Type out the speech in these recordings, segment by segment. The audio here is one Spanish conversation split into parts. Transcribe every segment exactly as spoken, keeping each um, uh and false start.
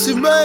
si me...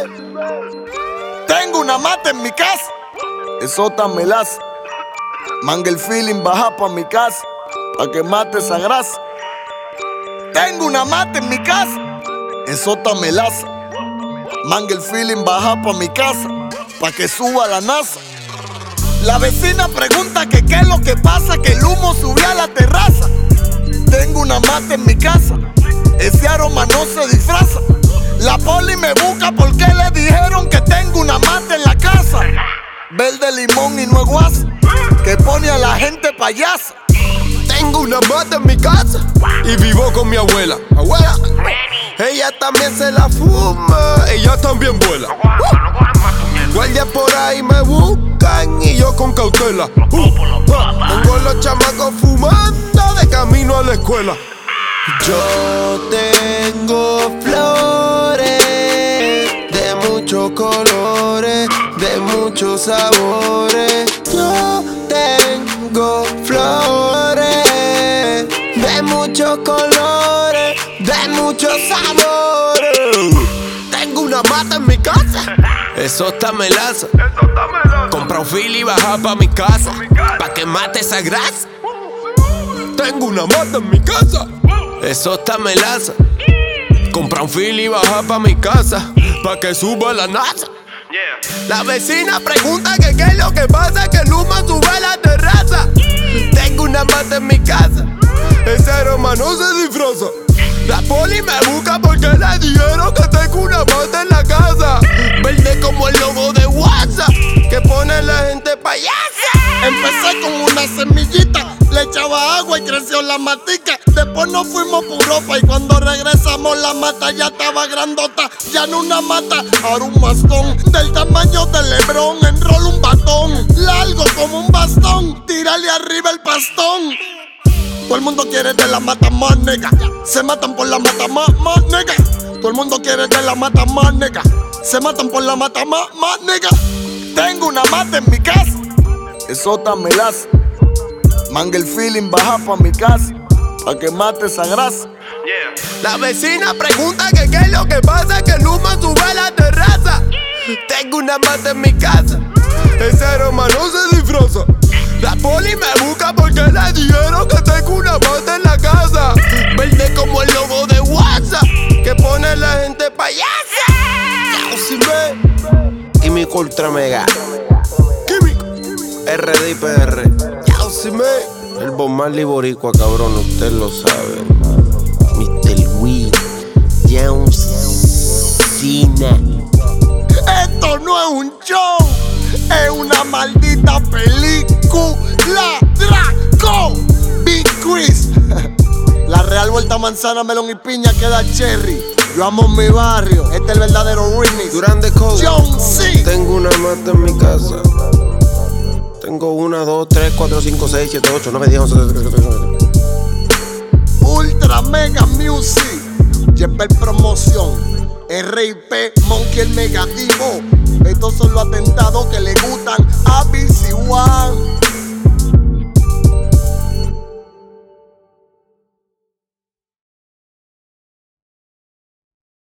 Tengo una mata en mi casa, esota melaza. Manga el feeling, baja pa' mi casa, pa' que mate esa grasa. Tengo una mata en mi casa, esota melaza. Manga el feeling, baja pa' mi casa, pa' que suba la NASA. La vecina pregunta que qué es lo que pasa, que el humo subió a la terraza. Tengo una mata en mi casa, ese aroma no se disfraza. La poli me busca porque le dijeron que tengo una mata en la casa. Verde limón y no es guasa, que pone a la gente payasa. Tengo una mata en mi casa y vivo con mi abuela. Abuela, ella también se la fuma, ella también vuela. Uh, guardias por ahí me buscan y yo con cautela. Uh, uh, tengo los chamacos fumando de camino a la escuela. Yo tengo flores de muchos colores, de muchos sabores. Yo tengo flores de muchos colores, de muchos sabores. Tengo una mata en mi casa, eso está melaza. Compra un fil y baja pa' mi casa, pa' que mate esa grasa. Tengo una mata en mi casa, eso está melaza. Compra un fil y baja pa' mi casa, pa' que suba la NASA. La vecina pregunta que qué es lo que pasa, que el humo sube a la terraza. Tengo una mata en mi casa, ese aroma no se disfraza. La poli me busca porque le dijeron que tengo una mata en la casa. Verde como el logo de WhatsApp, que pone la gente payasa. Empecé con una semillita, le echaba agua y creció la matica. Después nos fuimos por Europa y cuando regresamos la mata ya estaba grandota. Ya no una mata, ahora un bastón del tamaño del Lebrón. Enrolo un batón, largo como un bastón, tírale arriba el pastón. Todo el mundo quiere de la mata más nega, se matan por la mata más, más nega. Todo el mundo quiere de la mata más nega, se matan por la mata más, más nega. Tengo una mata en mi casa, esota melaza. Manga el feeling, baja pa' mi casa, pa' que mate esa grasa. La vecina pregunta que qué es lo que pasa, que el humo sube a la terraza. Tengo una mata en mi casa, ese aroma no se disfraza. La poli me busca porque le dijeron que tengo una mata en la casa. Verde como el logo de WhatsApp, que pone la gente payasa. Si me... Químico Ultra Mega, Químico R D y P R. Si me... El Bob Marley boricua, cabrón, usted lo sabe. mister Wee, John Cena. Esto no es un show, es una maldita película. Draco, Big Chris. La Real Vuelta Manzana, melón y piña queda cherry. Yo amo mi barrio, este es el verdadero remix. Durán de Code, John C. Tengo una mata en mi casa. Tengo una, dos, tres, cuatro, cinco, seis, siete, ocho, nueve, diez, once, doce, trece, Ultra Mega Music, Jepper Promoción, R I P, Monkey el Negativo. Estos son los atentados que le gustan a B C One.